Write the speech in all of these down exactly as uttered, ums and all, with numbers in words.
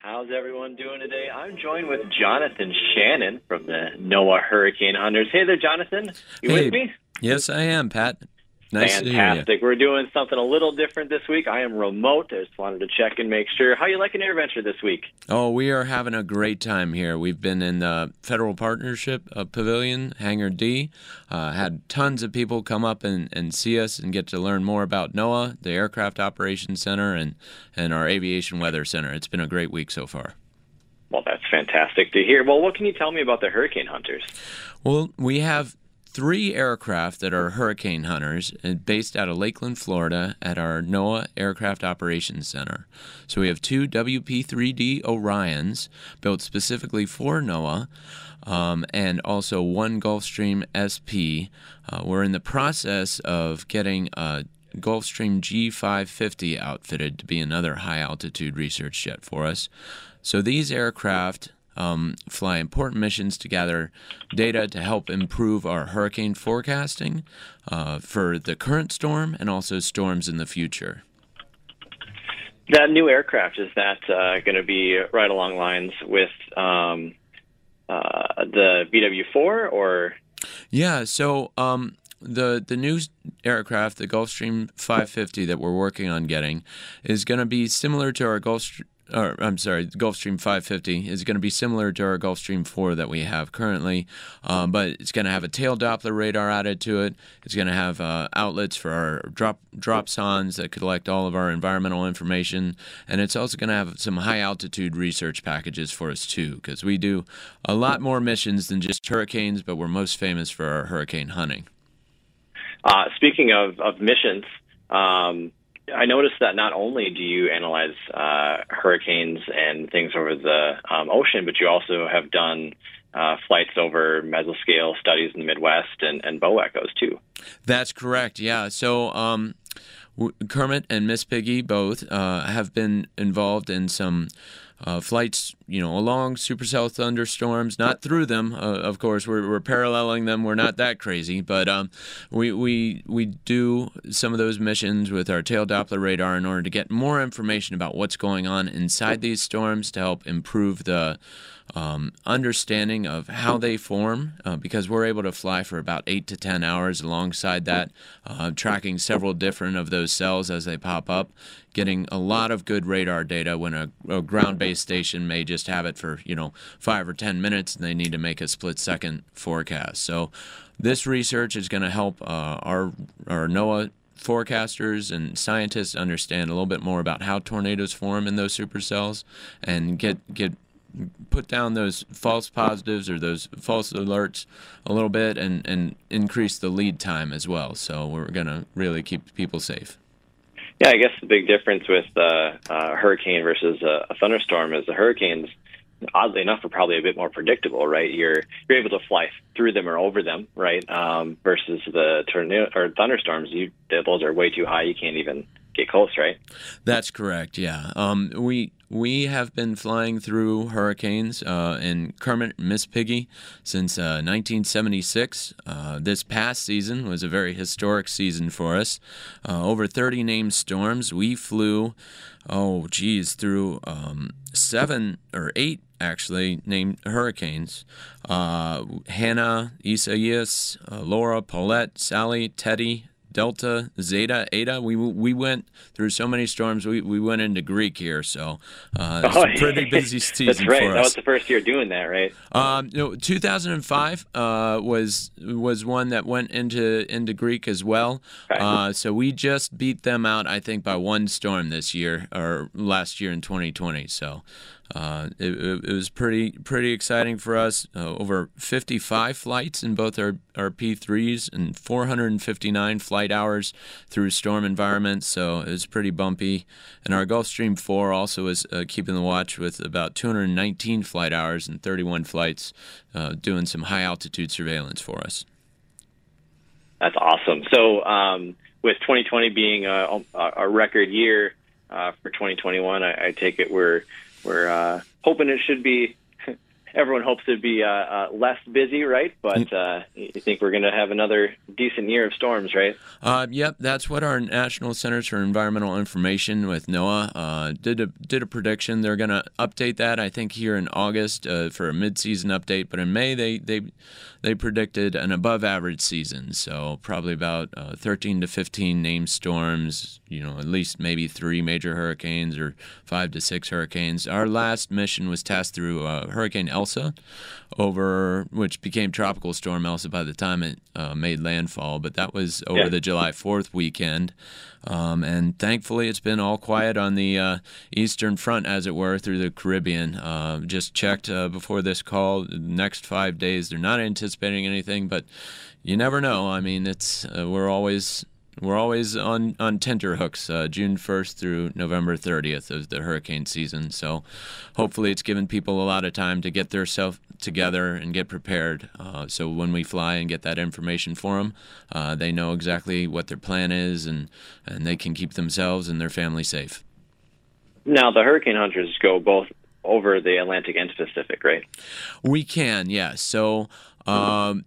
How's everyone doing today? I'm joined with Jonathan Shannon from the NOAA Hurricane Hunters. Hey there, Jonathan. You hey, with me? Yes, I am, Pat. Nice Fantastic. to hear you. We're doing something a little different this week. I am remote. I just wanted to check and make sure. How you liking AirVenture this week? Oh, we are having a great time here. We've been in the Federal Partnership uh, Pavilion, Hangar D. Uh, had tons of people come up and, and see us and get to learn more about NOAA, the Aircraft Operations Center, and, and our Aviation Weather Center. It's been a great week so far. Well, that's fantastic to hear. Well, what can you tell me about the Hurricane Hunters? Well, we have three aircraft that are Hurricane Hunters based out of Lakeland, Florida at our NOAA Aircraft Operations Center. So we have two W P three D Orions built specifically for NOAA, um, and also one Gulfstream S P. Uh, we're in the process of getting a Gulfstream G five fifty outfitted to be another high-altitude research jet for us. So these aircraft Um, fly important missions to gather data to help improve our hurricane forecasting uh, for the current storm and also storms in the future. That new aircraft, is that uh, going to be right along lines with um, uh, the B W four or? Yeah, so um, the the new aircraft, the Gulfstream five fifty that we're working on getting, is going to be similar to our Gulfstream. Or, I'm sorry, the Gulfstream five fifty is going to be similar to our Gulfstream four that we have currently, um, but it's going to have a tail Doppler radar added to it. It's going to have uh, outlets for our drop dropsondes that collect all of our environmental information, and it's also going to have some high-altitude research packages for us, too, because we do a lot more missions than just hurricanes, but we're most famous for our hurricane hunting. Uh, speaking of, of missions, um, I noticed that not only do you analyze uh, hurricanes and things over the um, ocean, but you also have done uh, flights over mesoscale studies in the Midwest and, and bow echoes, too. That's correct, yeah. So um, Kermit and Miss Piggy both uh, have been involved in some Uh, flights, you know, along supercell thunderstorms, not through them. Uh, of course, we're, we're paralleling them. We're not that crazy, but um, we we we do some of those missions with our tail Doppler radar in order to get more information about what's going on inside these storms to help improve the um, understanding of how they form, uh, because we're able to fly for about eight to ten hours alongside that, uh, tracking several different of those cells as they pop up, getting a lot of good radar data when a, a ground-based station may just have it for, you know, five or ten minutes and they need to make a split-second forecast. So this research is going to help uh, our, our NOAA forecasters and scientists understand a little bit more about how tornadoes form in those supercells and get get put down those false positives or those false alerts a little bit and, and increase the lead time as well. So we're going to really keep people safe. Yeah, I guess the big difference with uh, a hurricane versus a, a thunderstorm is the hurricanes, oddly enough, are probably a bit more predictable, right? You're you're able to fly through them or over them, right? Um, versus the tornado or thunderstorms, you those are way too high. You can't even get close, right? That's correct. Yeah. Um, we we have been flying through hurricanes uh, in Kermit and Miss Piggy since uh, nineteen seventy-six. Uh, this past season was a very historic season for us. Uh, over thirty named storms. We flew, oh geez, through um, seven or eight actually named hurricanes. Uh, Hannah, Isaias, uh, Laura, Paulette, Sally, Teddy, Delta, Zeta, Eta. We we went through so many storms. We we went into Greek here, so uh, it's oh, a pretty busy season That's right. for us. That was the first year doing that, right? Um, you know, two thousand five uh, was was one that went into into Greek as well. Okay. Uh, so we just beat them out, I think, by one storm this year or last year in twenty twenty. So. Uh, it, it was pretty pretty exciting for us. Uh, over fifty-five flights in both our, our P threes and four hundred fifty-nine flight hours through storm environments, so it was pretty bumpy. And our Gulfstream four also was uh, keeping the watch with about two hundred nineteen flight hours and thirty-one flights, uh, doing some high-altitude surveillance for us. That's awesome. So um, with twenty twenty being a, a record year uh, for twenty twenty-one, I, I take it we're We're uh, hoping it should be, everyone hopes it'd be uh, uh, less busy, right? But uh, you think we're going to have another decent year of storms, right? Uh, yep, that's what our National Centers for Environmental Information with NOAA uh, did a did a prediction. They're going to update that, I think, here in August uh, for a mid-season update. But in May, they they they predicted an above-average season, so probably about uh, thirteen to fifteen named storms. You know, at least maybe three major hurricanes or five to six hurricanes. Our last mission was tasked through uh, Hurricane Elsa, over which became Tropical Storm Elsa by the time it uh, made landfall. But that was over Yeah. the July fourth weekend. Um, and thankfully, it's been all quiet on the uh, eastern front, as it were, through the Caribbean. Uh, just checked uh, before this call. The next five days, they're not anticipating anything, but you never know. I mean, it's uh, we're always we're always on on tenterhooks. Uh, June first through November thirtieth of the hurricane season. So hopefully, it's given people a lot of time to get themselves together and get prepared. Uh, so when we fly and get that information for them, uh, they know exactly what their plan is, and, and they can keep themselves and their family safe. Now, the hurricane hunters go both over the Atlantic and Pacific, right? We can, yes. So um,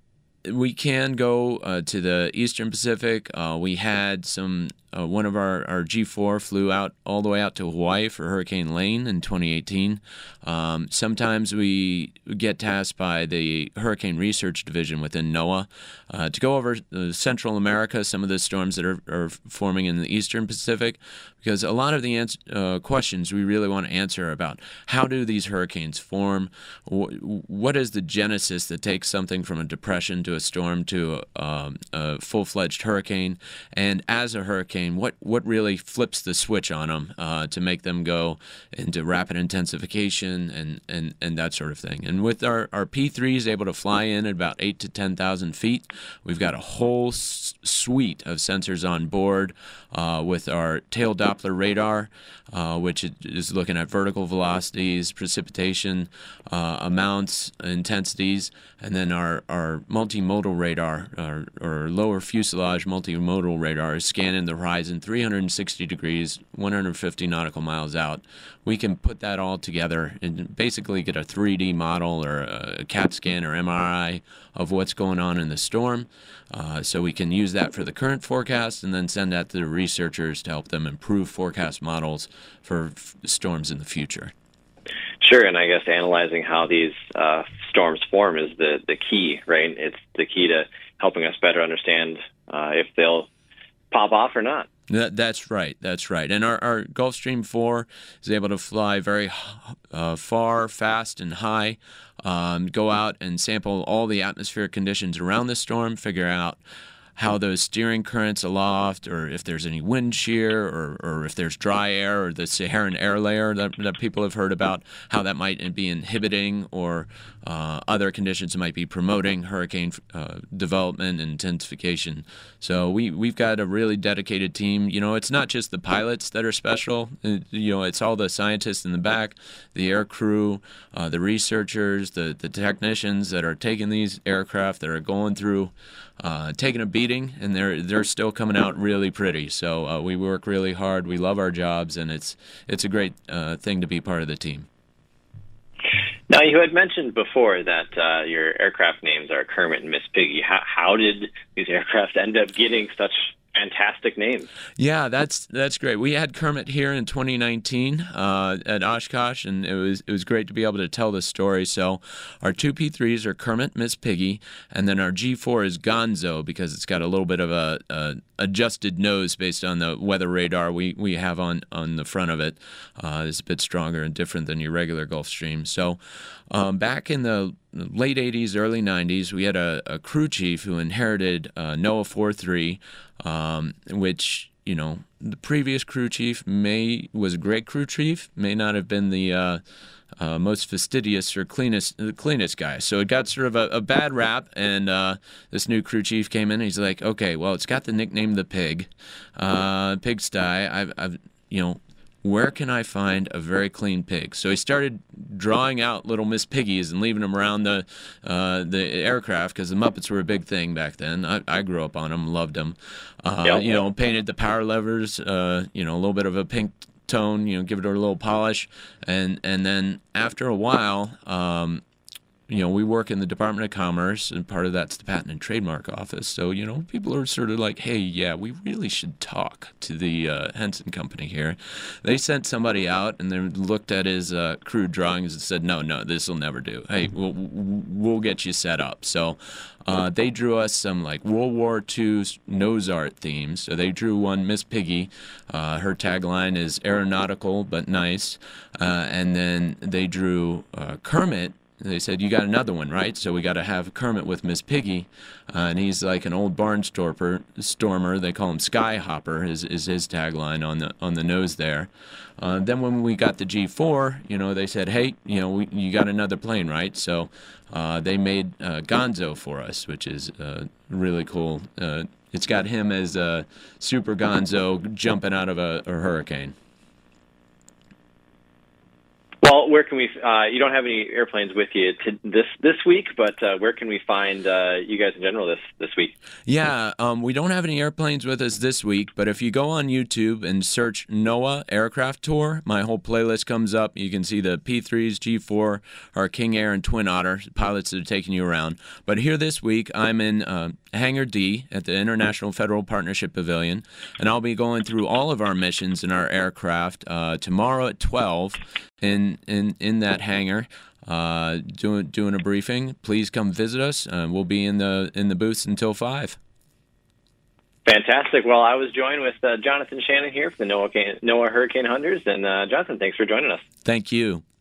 we can go uh, to the Eastern Pacific. Uh, we had some. Uh, one of our, our G four flew out all the way out to Hawaii for Hurricane Lane in twenty eighteen. Um, sometimes we get tasked by the Hurricane Research Division within NOAA uh, to go over uh, Central America, some of the storms that are, are forming in the Eastern Pacific, because a lot of the ans- uh, questions we really want to answer about how do these hurricanes form, w- what is the genesis that takes something from a depression to a storm to a, um, a full-fledged hurricane, and as a hurricane, what what really flips the switch on them uh, to make them go into rapid intensification and, and, and that sort of thing. And with our, our P threes able to fly in at about eight to ten thousand feet, we've got a whole s- suite of sensors on board uh, with our tail Doppler radar, uh, which is looking at vertical velocities, precipitation uh, amounts, intensities, and then our, our multimodal radar, our, or lower fuselage multimodal radar, is scanning the horizon three hundred sixty degrees, one hundred fifty nautical miles out. We can put that all together and basically get a three D model or a CAT scan or M R I of what's going on in the storm. Uh, so we can use that for the current forecast and then send that to the researchers to help them improve forecast models for f- storms in the future. Sure, and I guess analyzing how these uh, storms form is the, the key, right? It's the key to helping us better understand uh, if they'll pop off or not. That, that's right. That's right. And our, our Gulfstream four is able to fly very uh, far, fast, and high, um, go out and sample all the atmospheric conditions around the storm, figure out how those steering currents aloft, or if there's any wind shear, or, or if there's dry air, or the Saharan air layer that, that people have heard about, how that might be inhibiting, or uh, other conditions that might be promoting hurricane uh, development and intensification. So we, we've got a really dedicated team. You know, it's not just the pilots that are special. It, you know, it's all the scientists in the back, the air crew, uh, the researchers, the, the technicians that are taking these aircraft, that are going through Uh, taking a beating, and they're they're still coming out really pretty. So uh, we work really hard. We love our jobs, and it's it's a great uh, thing to be part of the team. Now, you had mentioned before that uh, your aircraft names are Kermit and Miss Piggy. How, how did these aircraft end up getting such fantastic names? Yeah, that's that's great. We had Kermit here in twenty nineteen uh, at Oshkosh, and it was it was great to be able to tell this story. So our two P threes are Kermit, Miss Piggy, and then our G four is Gonzo because it's got a little bit of a, a adjusted nose based on the weather radar we, we have on, on the front of it. Uh, it's a bit stronger and different than your regular Gulfstream. So um, back in the late eighties, early nineties, we had a, a crew chief who inherited uh, NOAA four three, um, which, you know, the previous crew chief may was a great crew chief, may not have been the uh, uh, most fastidious or cleanest the cleanest guy. So it got sort of a, a bad rap, and uh, this new crew chief came in, and he's like, okay, well, it's got the nickname the Pig, uh, Pigsty. I've, I've, you know, where can I find a very clean pig? So he started drawing out little Miss Piggies and leaving them around the uh, the aircraft because the Muppets were a big thing back then. I, I grew up on them, loved them. Uh, yep. You know, painted the power levers, uh, you know, a little bit of a pink tone, you know, give it a little polish. And, and then after a while, um, you know, we work in the Department of Commerce, and part of that's the Patent and Trademark Office. So, you know, people are sort of like, hey, yeah, we really should talk to the uh, Henson Company here. They sent somebody out and they looked at his uh, crude drawings and said, no, no, this will never do. Hey, we'll, we'll get you set up. So uh, they drew us some like World War Two nose art themes. So they drew one, Miss Piggy. Uh, her tagline is aeronautical but nice. Uh, and then they drew uh, Kermit. They said, you got another one, right? So we got to have Kermit with Miss Piggy, uh, and he's like an old barnstormer. Stormer. They call him Skyhopper. Is is his tagline on the on the nose there? Uh, then when we got the G four, you know, they said, hey, you know, we, you got another plane, right? So uh, they made uh, Gonzo for us, which is uh, really cool. Uh, it's got him as a Super Gonzo jumping out of a, a hurricane. Well, where can we? Uh, you don't have any airplanes with you to this this week, but uh, where can we find uh, you guys in general this this week? Yeah, um, we don't have any airplanes with us this week, but if you go on YouTube and search NOAA Aircraft Tour, my whole playlist comes up. You can see the P threes, G four, our King Air, and Twin Otter pilots that are taking you around. But here this week, I'm in uh, Hangar D at the International Federal Partnership Pavilion, and I'll be going through all of our missions in our aircraft uh, tomorrow at twelve. In, in in that hangar, uh, doing doing a briefing. Please come visit us. Uh, we'll be in the in the booths until five. Fantastic. Well, I was joined with uh, Jonathan Shannon here from the NOAA, NOAA Hurricane Hunters, and uh, Jonathan, thanks for joining us. Thank you.